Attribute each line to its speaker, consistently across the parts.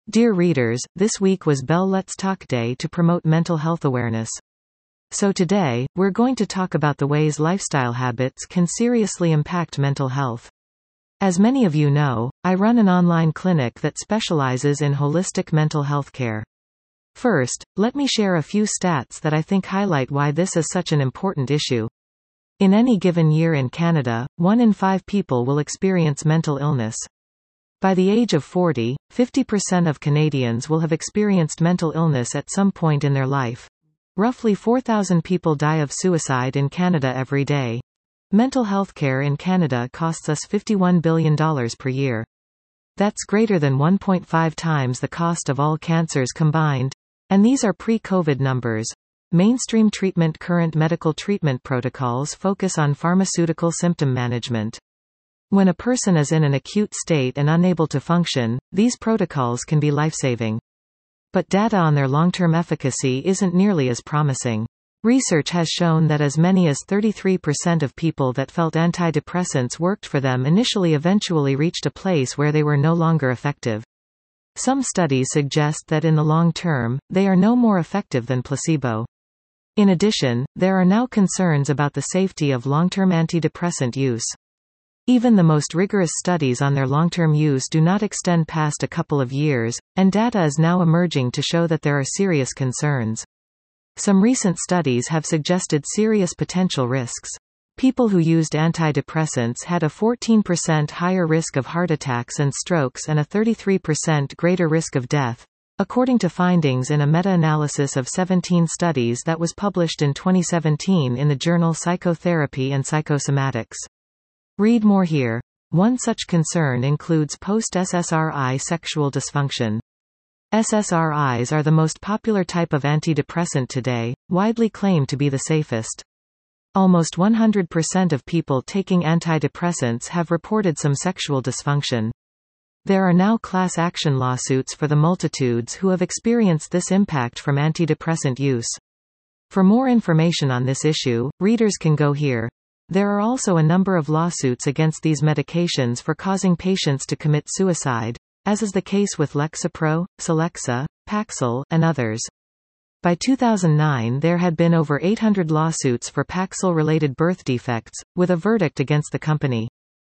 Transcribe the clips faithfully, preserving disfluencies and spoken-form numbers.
Speaker 1: Dear readers, this week was Bell Let's Talk Day to promote mental health awareness. So today, we're going to talk about the ways lifestyle habits can seriously impact mental health. As many of you know, I run an online clinic that specializes in holistic mental health care. First, let me share a few stats that I think highlight why this is such an important issue. In any given year in Canada, one in five people will experience mental illness. By the age of forty, fifty percent of Canadians will have experienced mental illness at some point in their life. Roughly four thousand people die of suicide in Canada every day. Mental health care in Canada costs us fifty-one billion dollars per year. That's greater than one point five times the cost of all cancers combined. And these are pre-COVID numbers. Mainstream treatment Current medical treatment protocols focus on pharmaceutical symptom management. When a person is in an acute state and unable to function, these protocols can be life-saving. But data on their long-term efficacy isn't nearly as promising. Research has shown that as many as thirty-three percent of people that felt antidepressants worked for them initially eventually reached a place where they were no longer effective. Some studies suggest that in the long term, they are no more effective than placebo. In addition, there are now concerns about the safety of long-term antidepressant use. Even the most rigorous studies on their long-term use do not extend past a couple of years, and data is now emerging to show that there are serious concerns. Some recent studies have suggested serious potential risks. People who used antidepressants had a fourteen percent higher risk of heart attacks and strokes and a thirty-three percent greater risk of death, according to findings in a meta-analysis of seventeen studies that was published in twenty seventeen in the journal Psychotherapy and Psychosomatics. Read more here. One such concern includes post-S S R I sexual dysfunction. S S R Is are the most popular type of antidepressant today, widely claimed to be the safest. Almost one hundred percent of people taking antidepressants have reported some sexual dysfunction. There are now class action lawsuits for the multitudes who have experienced this impact from antidepressant use. For more information on this issue, readers can go here. There are also a number of lawsuits against these medications for causing patients to commit suicide, as is the case with Lexapro, Celexa, Paxil, and others. By two thousand nine there had been over eight hundred lawsuits for Paxil-related birth defects, with a verdict against the company.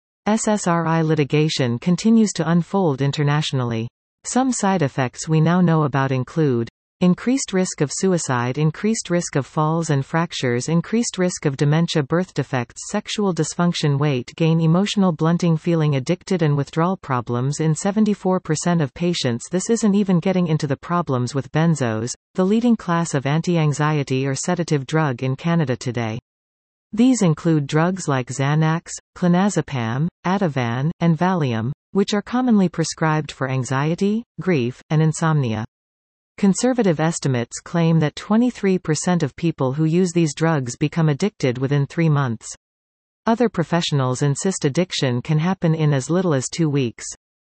Speaker 1: S S R I litigation continues to unfold internationally. Some side effects we now know about include increased risk of suicide, increased risk of falls and fractures, increased risk of dementia, birth defects, sexual dysfunction, weight gain, emotional blunting, feeling addicted, and withdrawal problems in seventy-four percent of patients. This isn't even getting into the problems with benzos, the leading class of anti-anxiety or sedative drug in Canada today. These include drugs like Xanax, clonazepam, Ativan, and Valium, which are commonly prescribed for anxiety, grief, and insomnia. Conservative estimates claim that twenty-three percent of people who use these drugs become addicted within three months. Other professionals insist addiction can happen in as little as two weeks.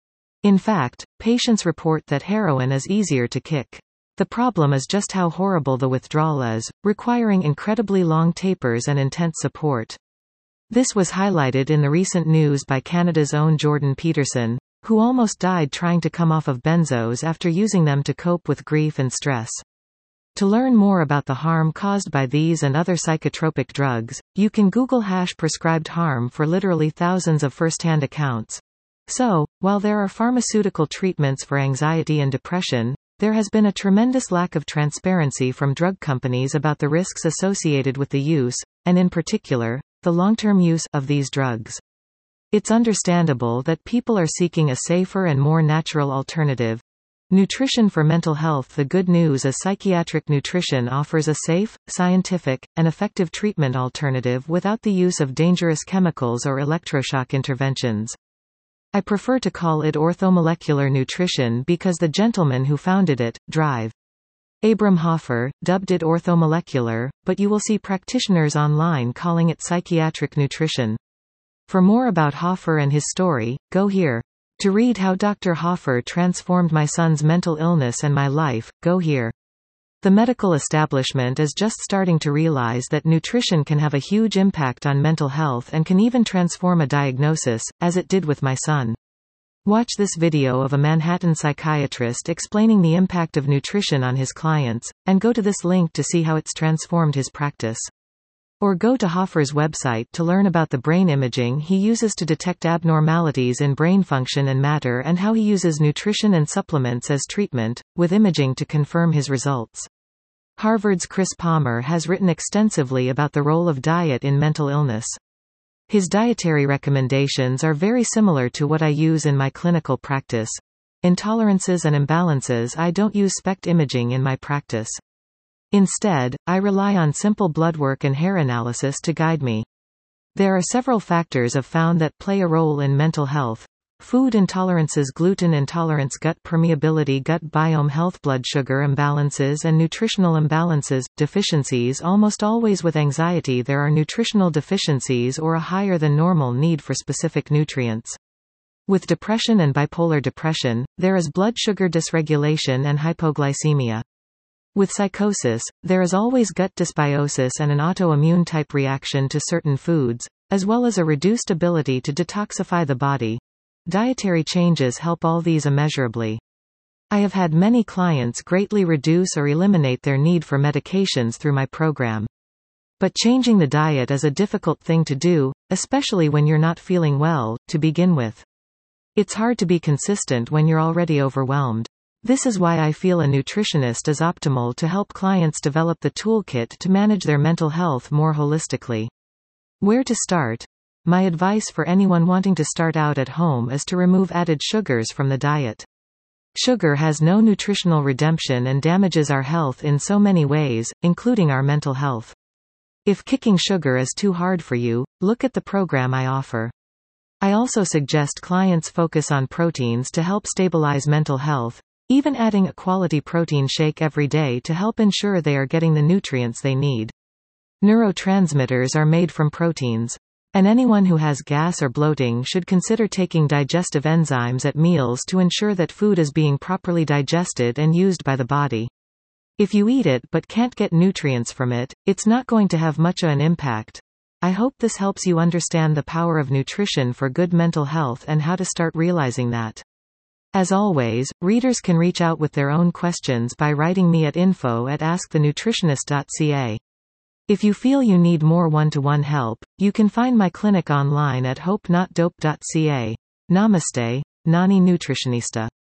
Speaker 1: In fact, patients report that heroin is easier to kick. The problem is just how horrible the withdrawal is, requiring incredibly long tapers and intense support. This was highlighted in the recent news by Canada's own Jordan Peterson, who almost died trying to come off of benzos after using them to cope with grief and stress. To learn more about the harm caused by these and other psychotropic drugs, you can Google hash prescribed harm for literally thousands of first-hand accounts. So, while there are pharmaceutical treatments for anxiety and depression, there has been a tremendous lack of transparency from drug companies about the risks associated with the use, and in particular, the long-term use, of these drugs. It's understandable that people are seeking a safer and more natural alternative. Nutrition for mental health. The good news is psychiatric nutrition offers a safe, scientific, and effective treatment alternative without the use of dangerous chemicals or electroshock interventions. I prefer to call it orthomolecular nutrition because the gentleman who founded it, Drive. Abram Hoffer, dubbed it orthomolecular, but you will see practitioners online calling it psychiatric nutrition. For more about Hoffer and his story, go here. To read how Doctor Hoffer transformed my son's mental illness and my life, go here. The medical establishment is just starting to realize that nutrition can have a huge impact on mental health and can even transform a diagnosis, as it did with my son. Watch this video of a Manhattan psychiatrist explaining the impact of nutrition on his clients, and go to this link to see how it's transformed his practice. Or go to Hoffer's website to learn about the brain imaging he uses to detect abnormalities in brain function and matter, and how he uses nutrition and supplements as treatment, with imaging to confirm his results. Harvard's Chris Palmer has written extensively about the role of diet in mental illness. His dietary recommendations are very similar to what I use in my clinical practice. Intolerances and imbalances. I don't use SPECT imaging in my practice. Instead, I rely on simple blood work and hair analysis to guide me. There are several factors I've found that play a role in mental health. Food intolerances, gluten intolerance, gut permeability, gut biome health, blood sugar imbalances and nutritional imbalances, deficiencies. Almost always with anxiety there are nutritional deficiencies or a higher than normal need for specific nutrients. With depression and bipolar depression, there is blood sugar dysregulation and hypoglycemia. With psychosis, there is always gut dysbiosis and an autoimmune type reaction to certain foods, as well as a reduced ability to detoxify the body. Dietary changes help all these immeasurably. I have had many clients greatly reduce or eliminate their need for medications through my program. But changing the diet is a difficult thing to do, especially when you're not feeling well, to begin with. It's hard to be consistent when you're already overwhelmed. This is why I feel a nutritionist is optimal to help clients develop the toolkit to manage their mental health more holistically. Where to start? My advice for anyone wanting to start out at home is to remove added sugars from the diet. Sugar has no nutritional redemption and damages our health in so many ways, including our mental health. If kicking sugar is too hard for you, look at the program I offer. I also suggest clients focus on proteins to help stabilize mental health, even adding a quality protein shake every day to help ensure they are getting the nutrients they need. Neurotransmitters are made from proteins. And anyone who has gas or bloating should consider taking digestive enzymes at meals to ensure that food is being properly digested and used by the body. If you eat it but can't get nutrients from it, it's not going to have much of an impact. I hope this helps you understand the power of nutrition for good mental health and how to start realizing that. As always, readers can reach out with their own questions by writing me at info at ask the nutritionist dot c a. If you feel you need more one-to-one help, you can find my clinic online at hope not dope dot c a. Namaste, Nani Nutritionista.